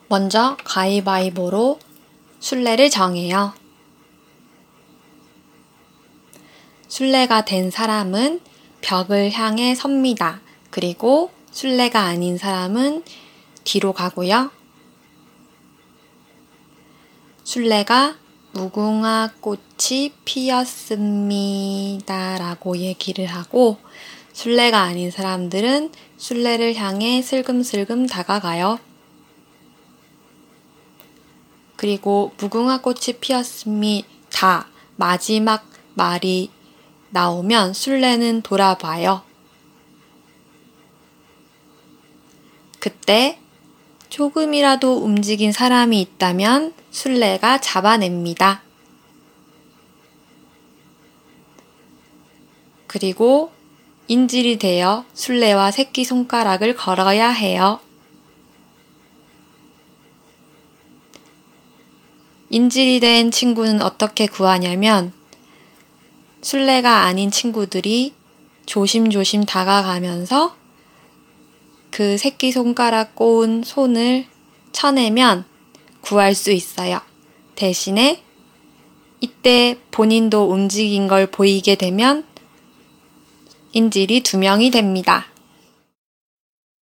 먼저 가위바위보로 술래를 정해요. 술래가 된 사람은 벽을 향해 섭니다. 그리고 술래가 아닌 사람은 뒤로 가고요. 술래가 무궁화 꽃이 피었습니다 라고 얘기를 하고 술래가 아닌 사람들은 술래를 향해 슬금슬금 다가가요. 그리고 무궁화 꽃이 피었습니다. 마지막 말이 나오면 술래는 돌아봐요. 그때 조금이라도 움직인 사람이 있다면 술래가 잡아냅니다. 그리고 인질이 되어 술래와 새끼손가락을 걸어야 해요. 인질이 된 친구는 어떻게 구하냐면 술래가 아닌 친구들이 조심조심 다가가면서 그 새끼손가락 꼬은 손을 쳐내면 구할 수 있어요. 대신에 이때 본인도 움직인 걸 보이게 되면 인질이 2명이 됩니다.